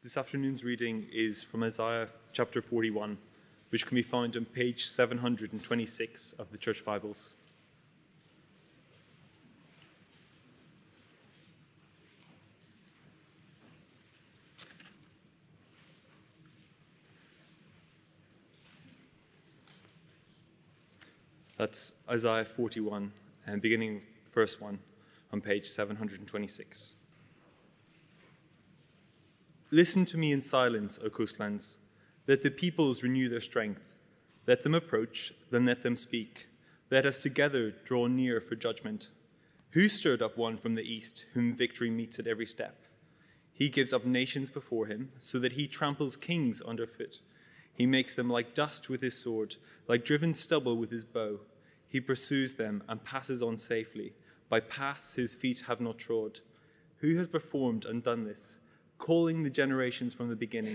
This afternoon's reading is from Isaiah chapter 41, which can be found on page 726 of the Church Bibles. That's Isaiah 41, and beginning verse 1 on page 726. Listen to me in silence, O coastlands. Let the peoples renew their strength. Let them approach, then let them speak. Let us together draw near for judgment. Who stirred up one from the east, whom victory meets at every step? He gives up nations before him, so that he tramples kings underfoot. He makes them like dust with his sword, like driven stubble with his bow. He pursues them and passes on safely. By paths his feet have not trod. Who has performed and done this, calling the generations from the beginning?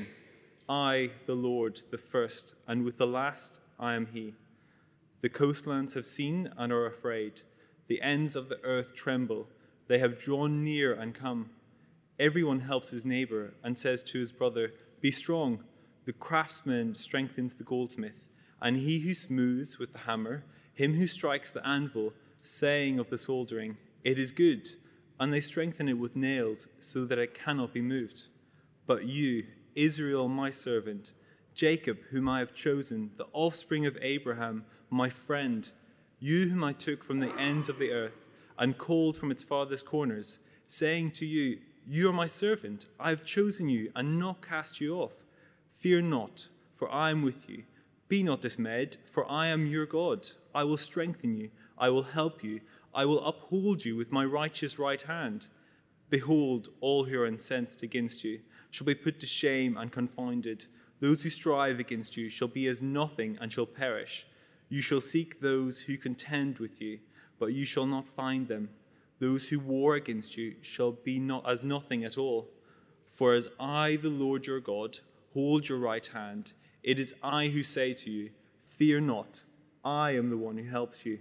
I, the Lord, the first, and with the last I am he. The coastlands have seen and are afraid. The ends of the earth tremble. They have drawn near and come. Everyone helps his neighbor and says to his brother, "Be strong." The craftsman strengthens the goldsmith, and he who smooths with the hammer, him who strikes the anvil, saying of the soldering, "It is good." And they strengthen it with nails so that it cannot be moved. But you, Israel, my servant, Jacob, whom I have chosen, the offspring of Abraham, my friend, you whom I took from the ends of the earth and called from its farthest corners, saying to you, "You are my servant. I have chosen you and not cast you off. Fear not, for I am with you. Be not dismayed, for I am your God. I will strengthen you. I will help you. I will uphold you with my righteous right hand. Behold, all who are incensed against you shall be put to shame and confounded. Those who strive against you shall be as nothing and shall perish. You shall seek those who contend with you, but you shall not find them. Those who war against you shall be not as nothing at all. For as I, the Lord your God, hold your right hand, it is I who say to you, fear not, I am the one who helps you.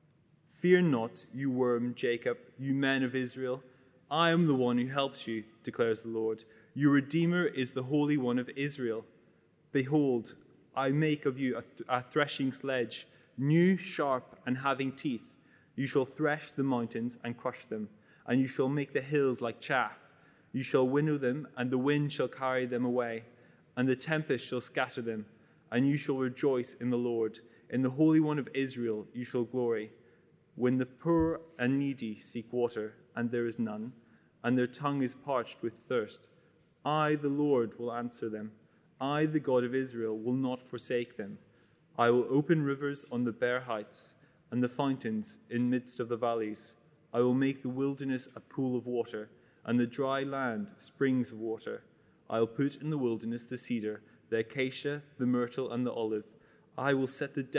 Fear not, you worm Jacob, you men of Israel. I am the one who helps you, declares the Lord. Your Redeemer is the Holy One of Israel. Behold, I make of you a threshing sledge, new, sharp, and having teeth. You shall thresh the mountains and crush them, and you shall make the hills like chaff. You shall winnow them, and the wind shall carry them away, and the tempest shall scatter them. And you shall rejoice in the Lord. In the Holy One of Israel you shall glory. When the poor and needy seek water, and there is none, and their tongue is parched with thirst, I, the Lord, will answer them. I, the God of Israel, will not forsake them. I will open rivers on the bare heights, and the fountains in midst of the valleys. I will make the wilderness a pool of water, and the dry land springs of water. I will put in the wilderness the cedar, the acacia, the myrtle, and the olive. I will set in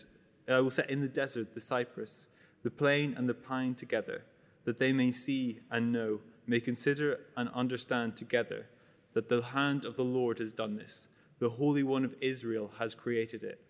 the desert the cypress, the plane and the pine together, that they may see and know, may consider and understand together, that the hand of the Lord has done this. The Holy One of Israel has created it.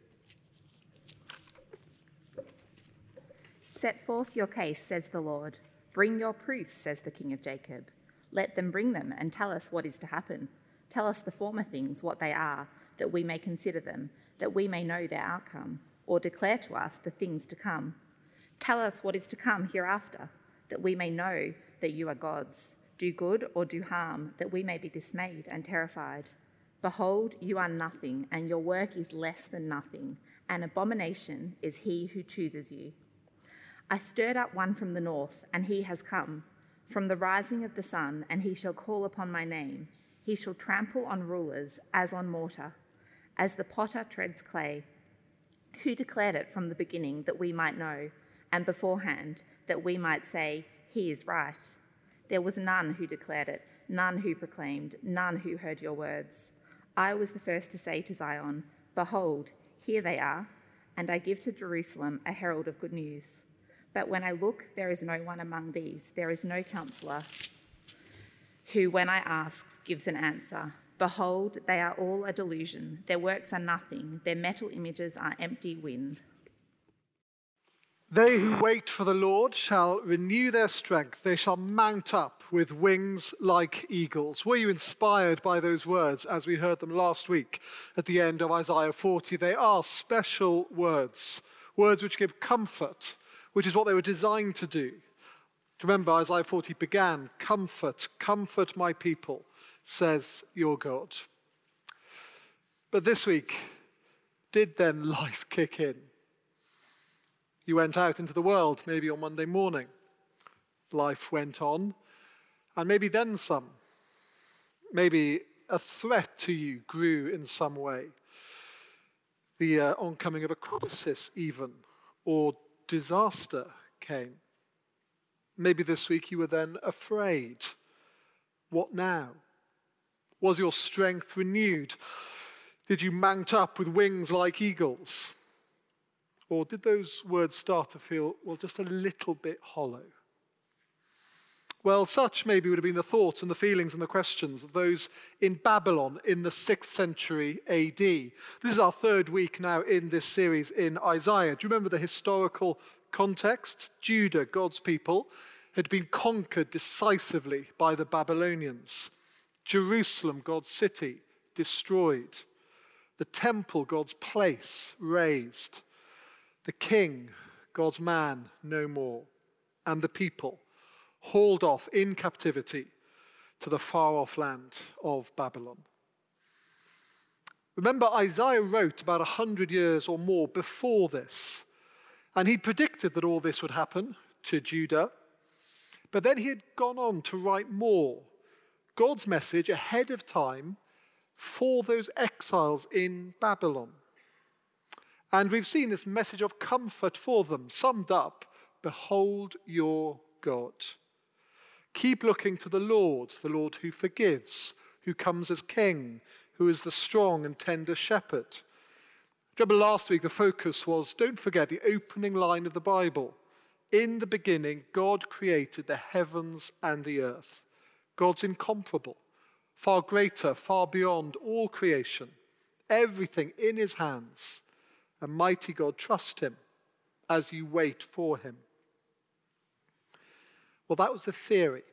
Set forth your case, says the Lord. Bring your proofs, says the King of Jacob. Let them bring them and tell us what is to happen. Tell us the former things, what they are, that we may consider them, that we may know their outcome, or declare to us the things to come. Tell us what is to come hereafter, that we may know that you are gods. Do good or do harm, that we may be dismayed and terrified. Behold, you are nothing, and your work is less than nothing. An abomination is he who chooses you. I stirred up one from the north, and he has come. From the rising of the sun, and he shall call upon my name. He shall trample on rulers as on mortar, as the potter treads clay. Who declared it from the beginning that we might know, and beforehand that we might say, he is right? There was none who declared it, none who proclaimed, none who heard your words. I was the first to say to Zion, behold, here they are, and I give to Jerusalem a herald of good news. But when I look, there is no one among these, there is no counselor who, when I ask, gives an answer. Behold, they are all a delusion. Their works are nothing. Their metal images are empty wind. They who wait for the Lord shall renew their strength. They shall mount up with wings like eagles. Were you inspired by those words as we heard them last week at the end of Isaiah 40? They are special words, words which give comfort, which is what they were designed to do. Remember, Isaiah 40 began, comfort, comfort my people, says your God. But this week, did then life kick in? You went out into the world, maybe on Monday morning. Life went on, and maybe then some. Maybe a threat to you grew in some way. The oncoming of a crisis even, or disaster came. Maybe this week you were then afraid. What now? Was your strength renewed? Did you mount up with wings like eagles? Or did those words start to feel, well, just a little bit hollow? Well, such maybe would have been the thoughts and the feelings and the questions of those in Babylon in the 6th century AD. This is our third week now in this series in Isaiah. Do you remember the historical context? Judah, God's people, had been conquered decisively by the Babylonians. Jerusalem, God's city, destroyed. The temple, God's place, razed. The king, God's man, no more. And the people hauled off in captivity to the far-off land of Babylon. Remember, Isaiah wrote about 100 years or more before this, and he predicted that all this would happen to Judah. But then he had gone on to write more, God's message ahead of time for those exiles in Babylon. And we've seen this message of comfort for them, summed up, behold your God. Keep looking to the Lord who forgives, who comes as king, who is the strong and tender shepherd. Remember last week the focus was, don't forget the opening line of the Bible. In the beginning, God created the heavens and the earth. God's incomparable, far greater, far beyond all creation. Everything in his hands. A mighty God, trust him as you wait for him. Well, that was the theory.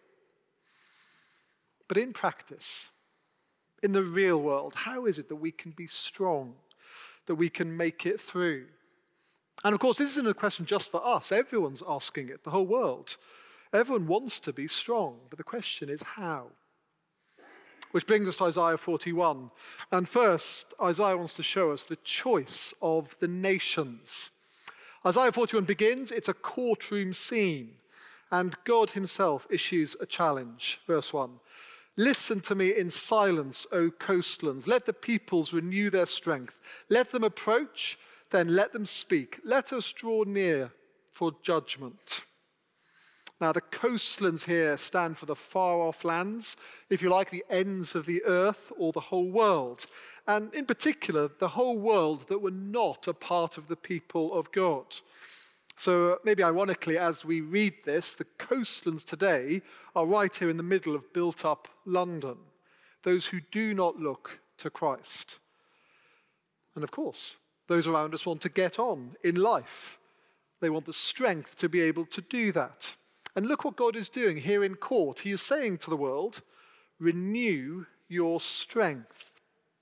But in practice, in the real world, how is it that we can be strong, that we can make it through? And of course, this isn't a question just for us. Everyone's asking it, the whole world. Everyone wants to be strong, but the question is how? Which brings us to Isaiah 41. And first, Isaiah wants to show us the choice of the nations. Isaiah 41 begins, it's a courtroom scene, and God himself issues a challenge. Verse 1. Listen to me in silence, O coastlands. Let the peoples renew their strength. Let them approach, then let them speak. Let us draw near for judgment. Now, the coastlands here stand for the far-off lands, if you like, the ends of the earth or the whole world. And in particular, the whole world that were not a part of the people of God. So maybe ironically, as we read this, the coastlands today are right here in the middle of built-up London. Those who do not look to Christ. And of course, those around us want to get on in life. They want the strength to be able to do that. And look what God is doing here in court. He is saying to the world, renew your strength.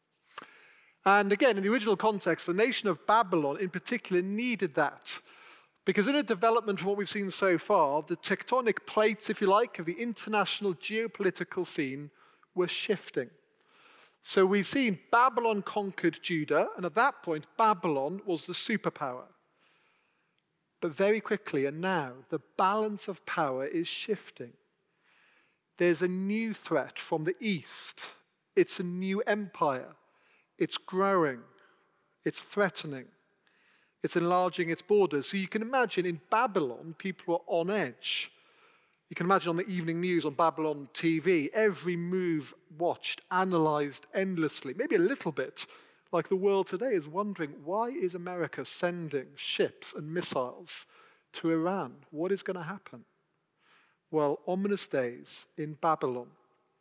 And again, in the original context, the nation of Babylon in particular needed that. Because in a development from what we've seen so far, the tectonic plates, if you like, of the international geopolitical scene were shifting. So we've seen Babylon conquered Judah, and at that point, Babylon was the superpower. But very quickly, and now, the balance of power is shifting. There's a new threat from the east. It's a new empire. It's growing. It's threatening. It's enlarging its borders. So you can imagine in Babylon, people were on edge. You can imagine on the evening news on Babylon TV, every move watched, analyzed endlessly, maybe a little bit. Like the world today is wondering, why is America sending ships and missiles to Iran? What is going to happen? Well, ominous days in Babylon.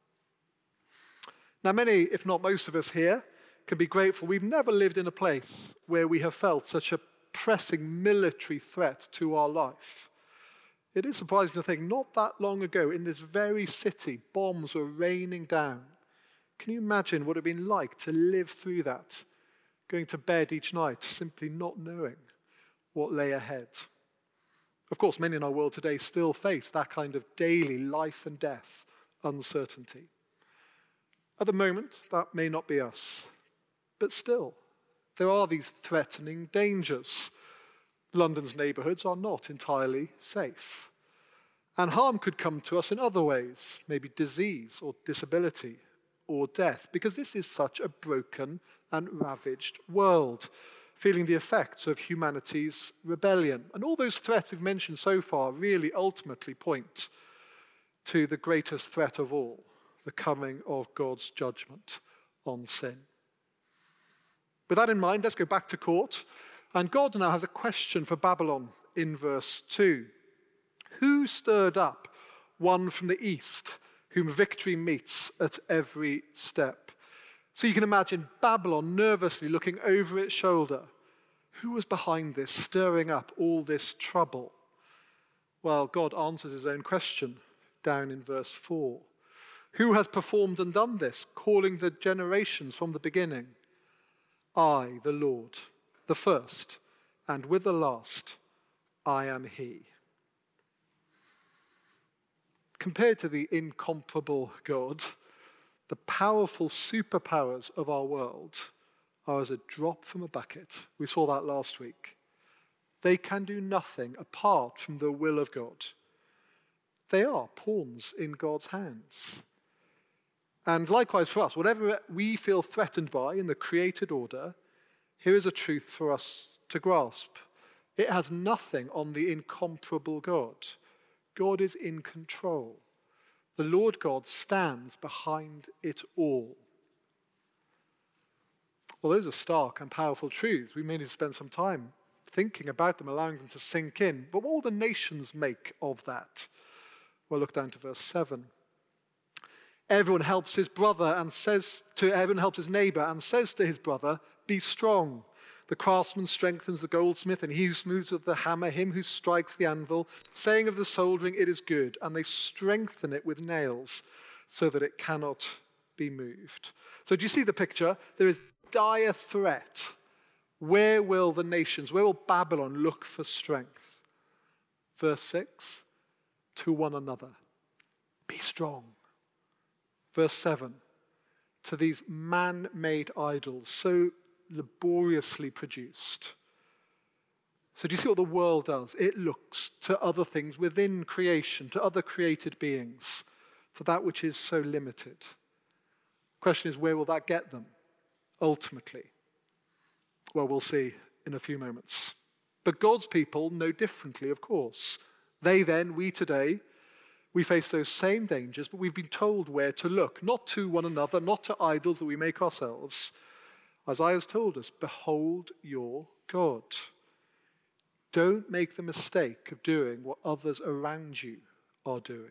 Now, many, if not most of us here, can be grateful we've never lived in a place where we have felt such a pressing military threat to our life. It is surprising to think not that long ago in this very city, bombs were raining down. Can you imagine what it would have been like to live through that, going to bed each night simply not knowing what lay ahead? Of course, many in our world today still face that kind of daily life and death uncertainty. At the moment, that may not be us, but still, there are these threatening dangers. London's neighbourhoods are not entirely safe. And harm could come to us in other ways, maybe disease or disability or death, because this is such a broken and ravaged world, feeling the effects of humanity's rebellion. And all those threats we've mentioned so far really ultimately point to the greatest threat of all, the coming of God's judgment on sin. With that in mind, let's go back to court. And God now has a question for Babylon in verse 2. Who stirred up one from the east, whom victory meets at every step? So you can imagine Babylon nervously looking over its shoulder. Who was behind this, stirring up all this trouble? Well, God answers his own question down in verse 4. Who has performed and done this, calling the generations from the beginning? I, the Lord, the first, and with the last, I am he. Compared to the incomparable God, the powerful superpowers of our world are as a drop from a bucket. We saw that last week. They can do nothing apart from the will of God. They are pawns in God's hands. And likewise for us, whatever we feel threatened by in the created order, here is a truth for us to grasp. It has nothing on the incomparable God. God is in control. The Lord God stands behind it all. Well, those are stark and powerful truths. We may need to spend some time thinking about them, allowing them to sink in. But what will the nations make of that? Well, look down to verse 7. Everyone helps his brother and everyone helps his neighbor and says to his brother, be strong. The craftsman strengthens the goldsmith, and he who smooths with the hammer, him who strikes the anvil, saying of the soldering, it is good, and they strengthen it with nails so that it cannot be moved. So do you see the picture? There is dire threat. Where will the nations, where will Babylon look for strength? Verse 6, to one another. Be strong. Verse 7, to these man-made idols, so laboriously produced. So do you see what the world does? It looks to other things within creation, to other created beings, to that which is so limited. The question is, where will that get them, ultimately? Well, we'll see in a few moments. But God's people know differently, of course. They then, we today, we face those same dangers, but we've been told where to look, not to one another, not to idols that we make ourselves. Isaiah has told us, behold your God. Don't make the mistake of doing what others around you are doing.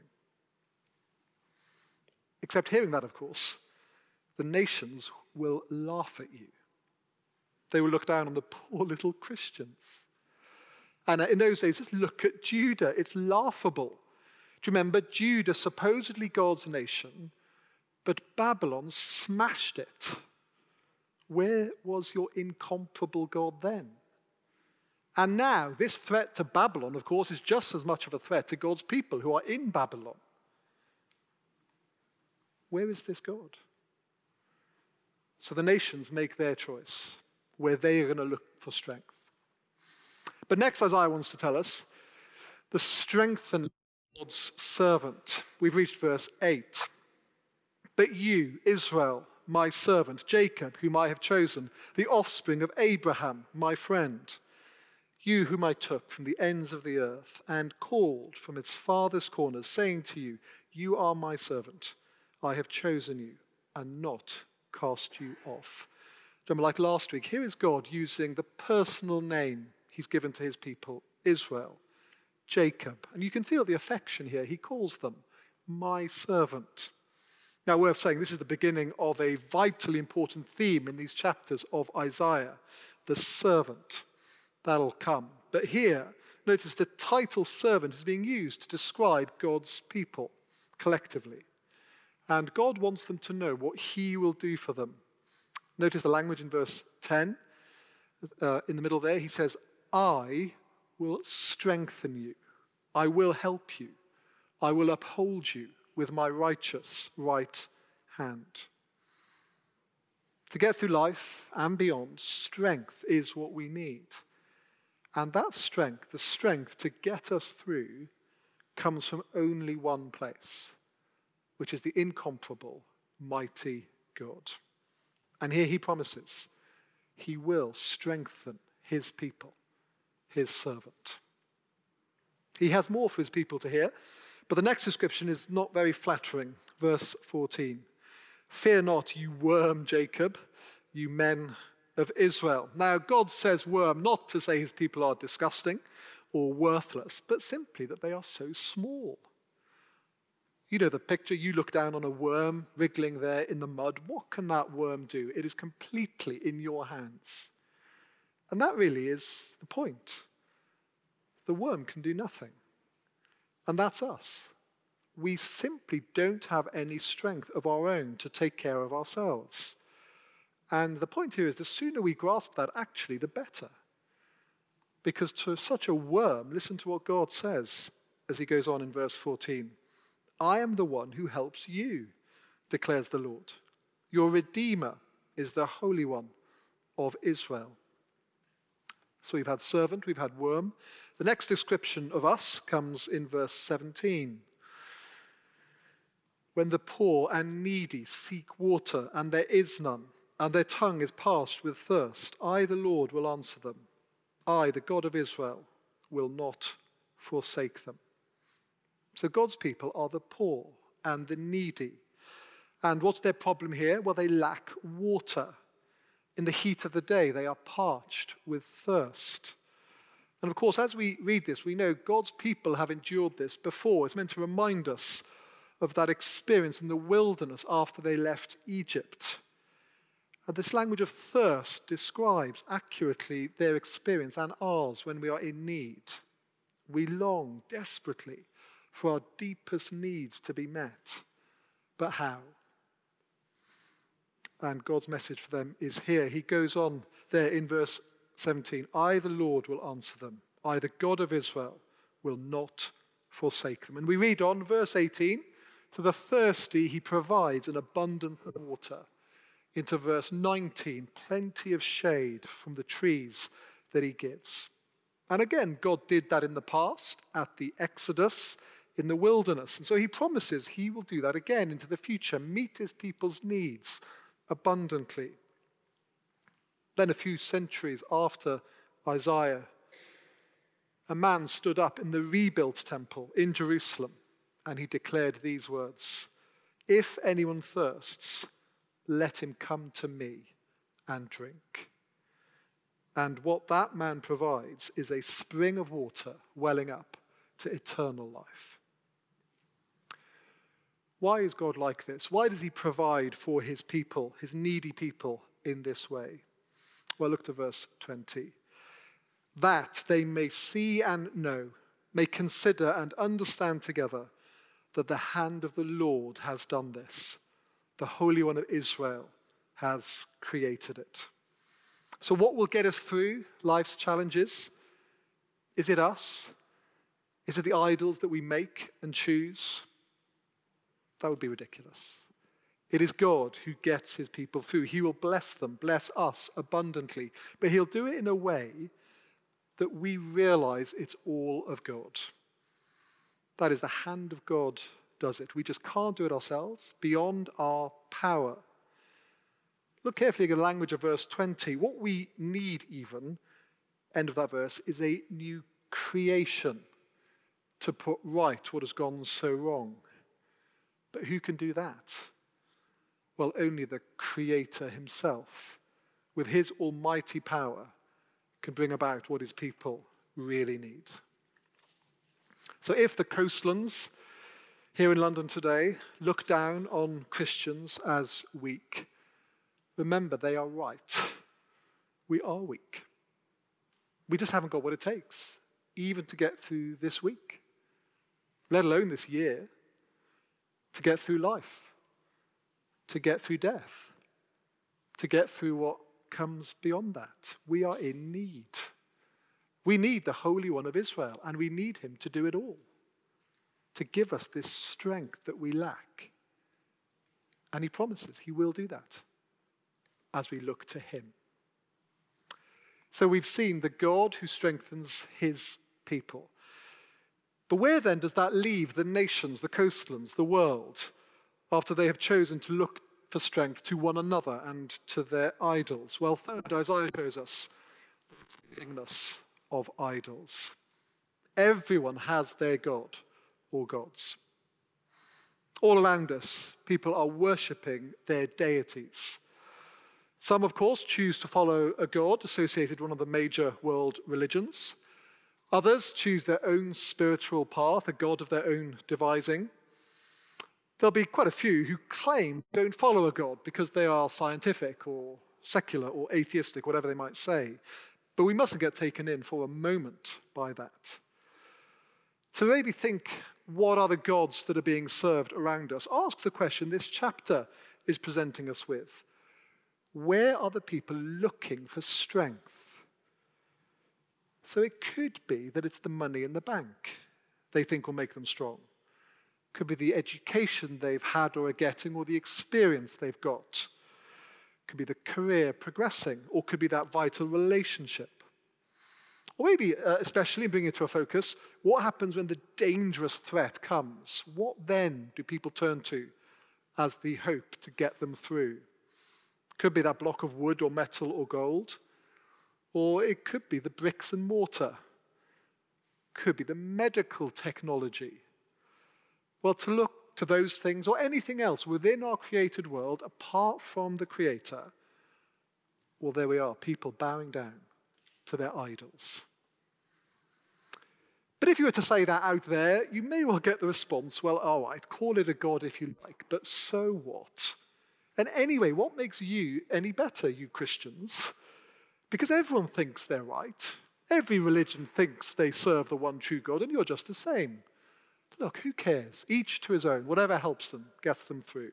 Except hearing that, of course, the nations will laugh at you. They will look down on the poor little Christians. And in those days, just look at Judah. It's laughable. Do you remember Judah, supposedly God's nation, but Babylon smashed it. Where was your incomparable God then? And now, this threat to Babylon, of course, is just as much of a threat to God's people who are in Babylon. Where is this God? So the nations make their choice, where they are going to look for strength. But next, Isaiah wants to tell us the strengthened God's servant. We've reached verse 8. But you, Israel, my servant, Jacob, whom I have chosen, the offspring of Abraham, my friend, you whom I took from the ends of the earth and called from its farthest corners, saying to you, you are my servant. I have chosen you and not cast you off. Remember, like last week, here is God using the personal name he's given to his people, Israel, Jacob. And you can feel the affection here. He calls them my servant. Now, worth saying, this is the beginning of a vitally important theme in these chapters of Isaiah, the servant. that'll come. But here, notice the title servant is being used to describe God's people collectively. And God wants them to know what he will do for them. Notice the language in verse 10. In the middle there, he says, I will strengthen you. I will help you. I will uphold you with my righteous right hand. To get through life and beyond, strength is what we need. And that strength, the strength to get us through, comes from only one place, which is the incomparable, mighty God. And here he promises he will strengthen his people, his servant. He has more for his people to hear, but the next description is not very flattering. Verse 14. Fear not, you worm Jacob, you men of Israel. Now, God says worm not to say his people are disgusting or worthless, but simply that they are so small. You know the picture, you look down on a worm wriggling there in the mud. What can that worm do? It is completely in your hands. And that really is the point. The worm can do nothing. And that's us. We simply don't have any strength of our own to take care of ourselves. And the point here is the sooner we grasp that, actually, the better. Because to such a worm, listen to what God says as he goes on in verse 14. I am the one who helps you, declares the Lord. Your Redeemer is the Holy One of Israel. So we've had servant, we've had worm. The next description of us comes in verse 17. When the poor and needy seek water, and there is none, and their tongue is parched with thirst, I, the Lord, will answer them. I, the God of Israel, will not forsake them. So God's people are the poor and the needy. And what's their problem here? Well, they lack water. In the heat of the day, they are parched with thirst. And of course, as we read this, we know God's people have endured this before. It's meant to remind us of that experience in the wilderness after they left Egypt. And this language of thirst describes accurately their experience and ours when we are in need. We long desperately for our deepest needs to be met. But how? And God's message for them is here. He goes on there in verse 17. I, the Lord, will answer them. I, the God of Israel, will not forsake them. And we read on, verse 18, to the thirsty he provides an abundance of water. Into verse 19, plenty of shade from the trees that he gives. And again, God did that in the past, at the Exodus, in the wilderness. And so he promises he will do that again into the future, meet his people's needs abundantly. Then a few centuries after Isaiah, a man stood up in the rebuilt temple in Jerusalem, and he declared these words, if anyone thirsts, let him come to me and drink. And what that man provides is a spring of water welling up to eternal life. Why is God like this? Why does he provide for his people, his needy people, in this way? Well, look to verse 20. That they may see and know, may consider and understand together that the hand of the Lord has done this. The Holy One of Israel has created it. So what will get us through life's challenges? Is it us? Is it the idols that we make and choose? That would be ridiculous. It is God who gets his people through. He will bless them, bless us abundantly. But he'll do it in a way that we realize it's all of God. That is, the hand of God does it. We just can't do it ourselves, beyond our power. Look carefully at the language of verse 20. What we need even, end of that verse, is a new creation to put right what has gone so wrong. But who can do that? Well, only the Creator himself, with his almighty power, can bring about what his people really need. So if the coastlands here in London today look down on Christians as weak, remember they are right. We are weak. We just haven't got what it takes, even to get through this week, let alone this year, to get through life, to get through death, to get through what comes beyond that. We are in need. We need the Holy One of Israel, and we need him to do it all, to give us this strength that we lack. And he promises he will do that as we look to him. So we've seen the God who strengthens his people. But where then does that leave the nations, the coastlands, the world, after they have chosen to look for strength to one another and to their idols? Well, third, Isaiah shows us the weakness of idols. Everyone has their God or gods. All around us, people are worshipping their deities. Some, of course, choose to follow a god associated with one of the major world religions. Others choose their own spiritual path, a god of their own devising. There'll be quite a few who claim they don't follow a god because they are scientific or secular or atheistic, whatever they might say. But we mustn't get taken in for a moment by that. To maybe think, what are the gods that are being served around us? Ask the question this chapter is presenting us with. Where are the people looking for strength? So it could be that it's the money in the bank they think will make them strong. Could be the education they've had or are getting, or the experience they've got. Could be the career progressing, or could be that vital relationship. Or maybe, especially bringing it to a focus, what happens when the dangerous threat comes? What then do people turn to as the hope to get them through? Could be that block of wood or metal or gold. Or it could be the bricks and mortar. Could be the medical technology. Well, to look to those things or anything else within our created world apart from the Creator, well, there we are, people bowing down to their idols. But if you were to say that out there, you may well get the response, well, all right, call it a god if you like, but so what? And anyway, what makes you any better, you Christians? Because everyone thinks they're right. Every religion thinks they serve the one true God, and you're just the same. Look, who cares? Each to his own. Whatever helps them, gets them through.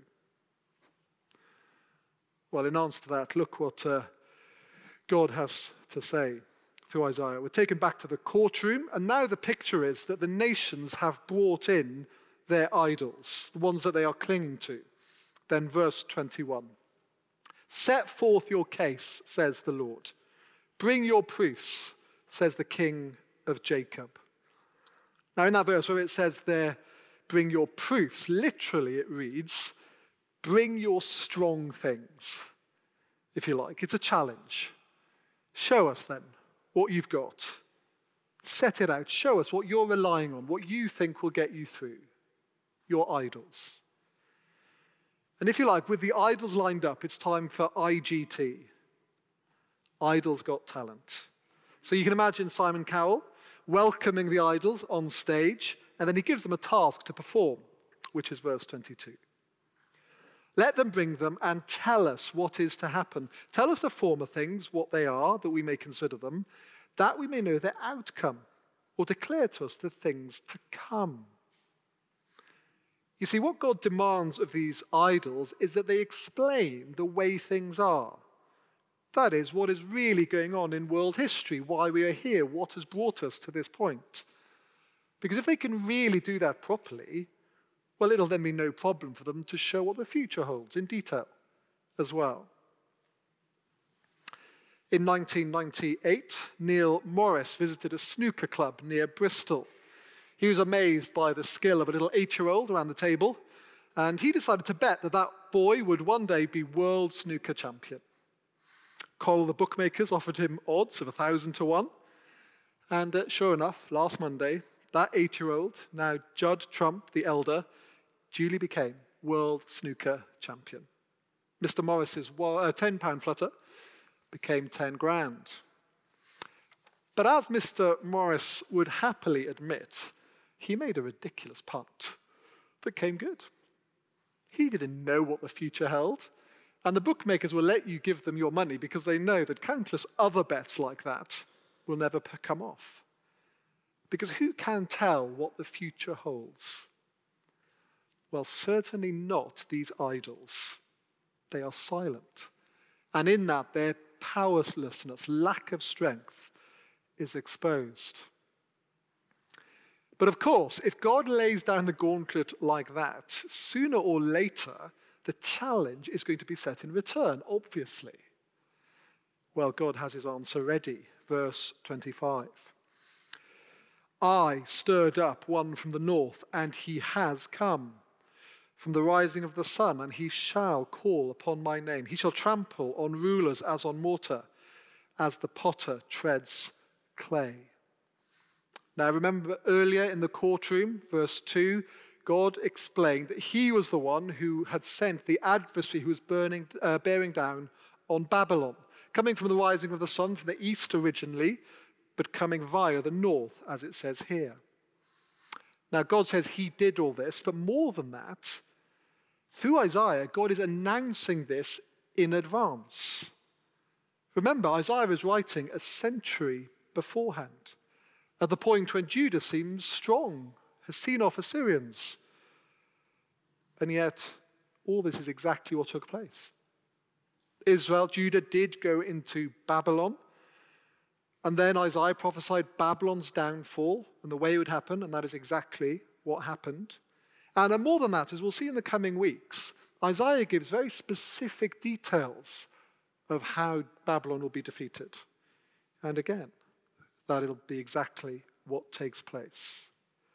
Well, in answer to that, look what God has to say through Isaiah. We're taken back to the courtroom, and now the picture is that the nations have brought in their idols, the ones that they are clinging to. Then verse 21. Set forth your case, says the Lord. Bring your proofs, says the King of Jacob. Now in that verse where it says there, bring your proofs, literally it reads, bring your strong things, if you like. It's a challenge. Show us then what you've got. Set it out. Show us what you're relying on, what you think will get you through. Your idols. And if you like, with the idols lined up, it's time for IGT. Idols Got Talent. So you can imagine Simon Cowell welcoming the idols on stage, and then he gives them a task to perform, which is verse 22. Let them bring them and tell us what is to happen. Tell us the former things, what they are, that we may consider them, that we may know their outcome, or declare to us the things to come. You see, what God demands of these idols is that they explain the way things are. That is, what is really going on in world history, why we are here, what has brought us to this point. Because if they can really do that properly, well, it'll then be no problem for them to show what the future holds in detail as well. In 1998, Neil Morris visited a snooker club near Bristol. He was amazed by the skill of a little 8-year-old around the table, and he decided to bet that that boy would one day be world snooker champion. Coral, the bookmakers, offered him odds of 1,000 to 1, and sure enough, last Monday, that 8-year-old, now Judd Trump the elder, duly became world snooker champion. Mr. Morris's £10 flutter became 10 grand. But as Mr. Morris would happily admit, he made a ridiculous punt that came good. He didn't know what the future held, and the bookmakers will let you give them your money because they know that countless other bets like that will never come off. Because who can tell what the future holds? Well, certainly not these idols. They are silent. And in that, their powerlessness, lack of strength, is exposed. But of course, if God lays down the gauntlet like that, sooner or later, the challenge is going to be set in return, obviously. Well, God has his answer ready. Verse 25. I stirred up one from the north, and he has come. From the rising of the sun, and he shall call upon my name. He shall trample on rulers as on mortar, as the potter treads clay. Now remember earlier in the courtroom, verse 2, God explained that he was the one who had sent the adversary who was bearing down on Babylon, coming from the rising of the sun from the east originally, but coming via the north, as it says here. Now God says he did all this, but more than that, through Isaiah, God is announcing this in advance. Remember, Isaiah is writing a century beforehand, at the point when Judah seems strong, has seen off Assyrians. And yet, all this is exactly what took place. Israel, Judah did go into Babylon, and then Isaiah prophesied Babylon's downfall and the way it would happen, and that is exactly what happened. And more than that, as we'll see in the coming weeks, Isaiah gives very specific details of how Babylon will be defeated. And again, that it'll be exactly what takes place.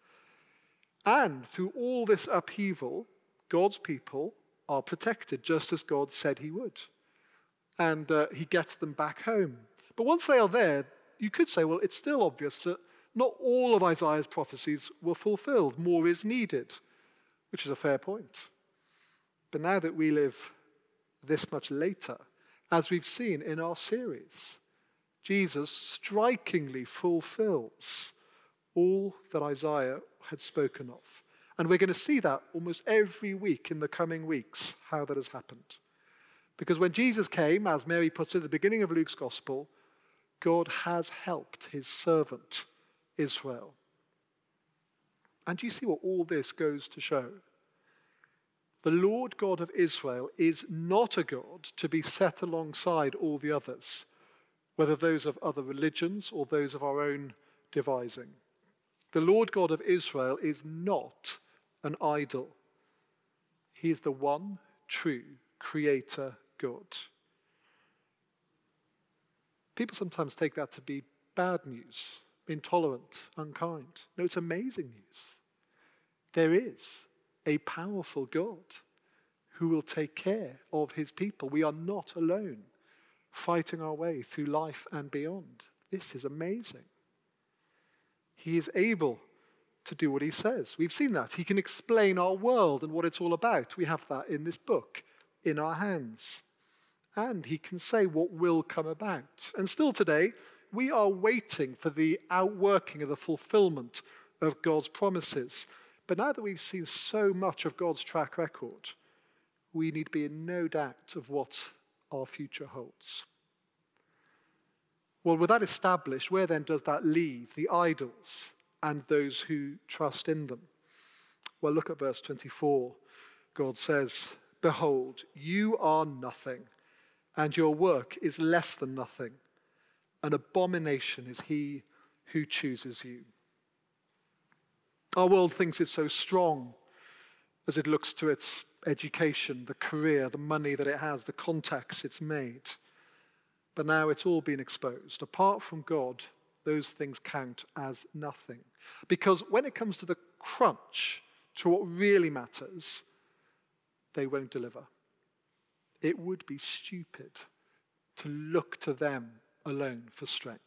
And through all this upheaval, God's people are protected, just as God said he would. And he gets them back home. But once they are there, you could say, well, it's still obvious that not all of Isaiah's prophecies were fulfilled. More is needed, which is a fair point. But now that we live this much later, as we've seen in our series, Jesus strikingly fulfills all that Isaiah had spoken of. And we're going to see that almost every week in the coming weeks, how that has happened. Because when Jesus came, as Mary puts it at the beginning of Luke's Gospel, God has helped his servant, Israel. And do you see what all this goes to show? The Lord God of Israel is not a God to be set alongside all the others, whether those of other religions or those of our own devising. The Lord God of Israel is not an idol. He is the one true Creator God. People sometimes take that to be bad news, intolerant, unkind. No, it's amazing news. There is a powerful God who will take care of his people. We are not alone, fighting our way through life and beyond. This is amazing. He is able to do what he says. We've seen that. He can explain our world and what it's all about. We have that in this book, in our hands. And he can say what will come about. And still today, we are waiting for the outworking of the fulfillment of God's promises. But now that we've seen so much of God's track record, we need to be in no doubt of what our future holds. Well, with that established, where then does that leave the idols and those who trust in them? Well, look at verse 24. God says, "Behold, you are nothing, and your work is less than nothing. An abomination is he who chooses you." Our world thinks it's so strong as it looks to its education, the career, the money that it has, the contacts it's made. But now it's all been exposed. Apart from God, those things count as nothing. Because when it comes to the crunch, to what really matters, they won't deliver. It would be stupid to look to them alone for strength.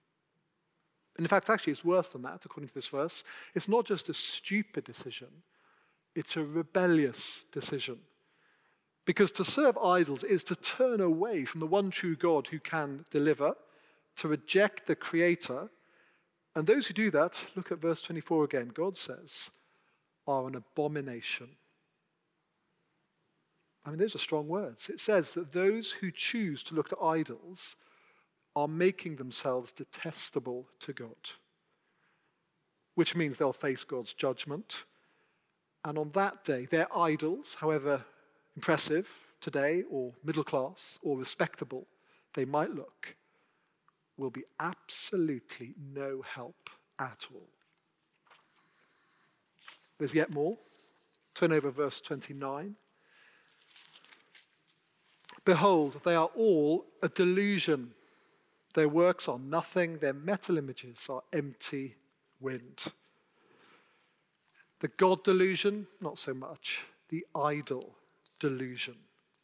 And in fact, actually, it's worse than that, according to this verse. It's not just a stupid decision, it's a rebellious decision. Because to serve idols is to turn away from the one true God who can deliver, to reject the Creator. And those who do that, look at verse 24 again, God says, are an abomination. I mean, those are strong words. It says that those who choose to look to idols are making themselves detestable to God, which means they'll face God's judgment. And on that day, their idols, however impressive today or middle class or respectable they might look, will be absolutely no help at all. There's yet more. Turn over verse 29. Behold, they are all a delusion. Their works are nothing. Their metal images are empty wind. The God delusion, not so much. The idol delusion.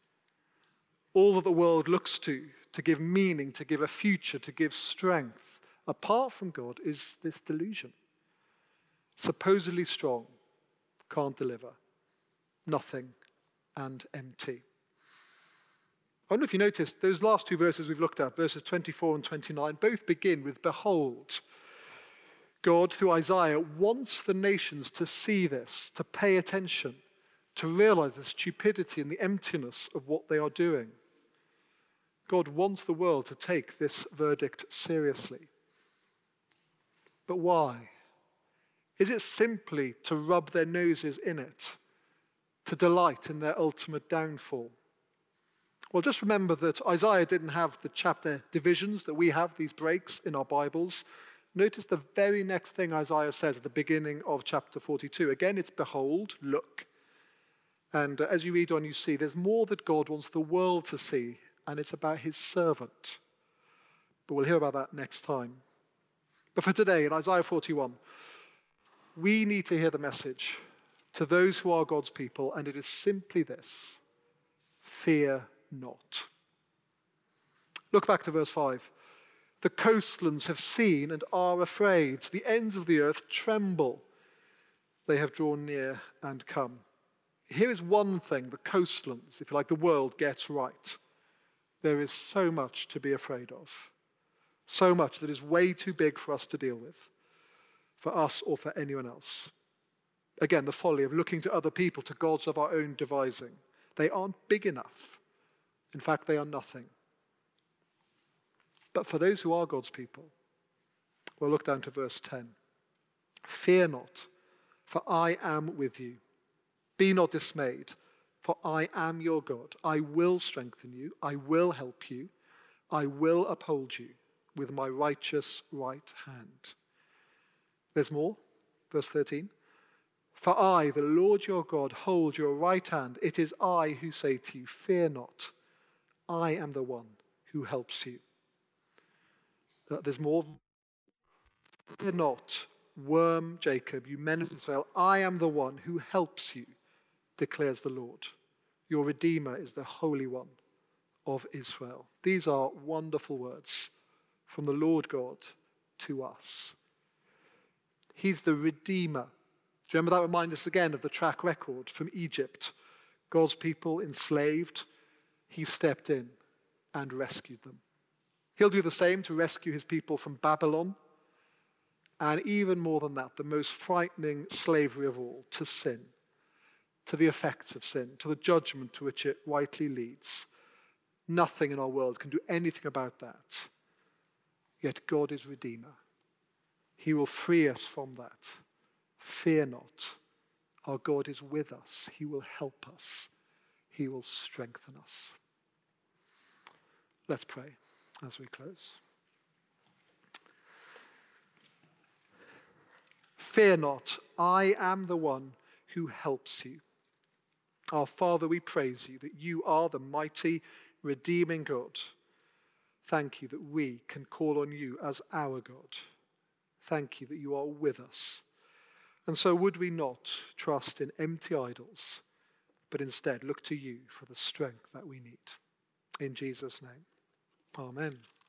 All that the world looks to give meaning, to give a future, to give strength, apart from God, is this delusion. Supposedly strong, can't deliver. Nothing and empty. I don't know if you noticed, those last two verses we've looked at, verses 24 and 29, both begin with behold. God, through Isaiah, wants the nations to see this, to pay attention, to realize the stupidity and the emptiness of what they are doing. God wants the world to take this verdict seriously. But why? Is it simply to rub their noses in it, to delight in their ultimate downfall? Well, just remember that Isaiah didn't have the chapter divisions that we have, these breaks in our Bibles. Notice the very next thing Isaiah says at the beginning of chapter 42. Again, it's behold, look. And as you read on, you see there's more that God wants the world to see, and it's about his servant. But we'll hear about that next time. But for today, in Isaiah 41, we need to hear the message to those who are God's people, and it is simply this: fear not. Look back to verse 5. The coastlands have seen and are afraid. The ends of the earth tremble. They have drawn near and come. Here is one thing the coastlands, if you like, the world gets right. There is so much to be afraid of. So much that is way too big for us to deal with, for us or for anyone else. Again, the folly of looking to other people, to gods of our own devising. They aren't big enough. In fact, they are nothing. But for those who are God's people, we'll look down to verse 10. Fear not, for I am with you. Be not dismayed, for I am your God. I will strengthen you. I will help you. I will uphold you with my righteous right hand. There's more. Verse 13. For I, the Lord your God, hold your right hand. It is I who say to you, fear not. I am the one who helps you. There's more. Fear not, worm Jacob, you men of Israel. I am the one who helps you, declares the Lord. Your Redeemer is the Holy One of Israel. These are wonderful words from the Lord God to us. He's the Redeemer. Do you remember that? Remind us again of the track record from Egypt. God's people enslaved. He stepped in and rescued them. He'll do the same to rescue his people from Babylon. And even more than that, the most frightening slavery of all, to sin, to the effects of sin, to the judgment to which it rightly leads. Nothing in our world can do anything about that. Yet God is Redeemer. He will free us from that. Fear not. Our God is with us. He will help us. He will strengthen us. Let's pray as we close. Fear not, I am the one who helps you. Our Father, we praise you that you are the mighty, redeeming God. Thank you that we can call on you as our God. Thank you that you are with us. And so would we not trust in empty idols, but instead look to you for the strength that we need. In Jesus' name, amen.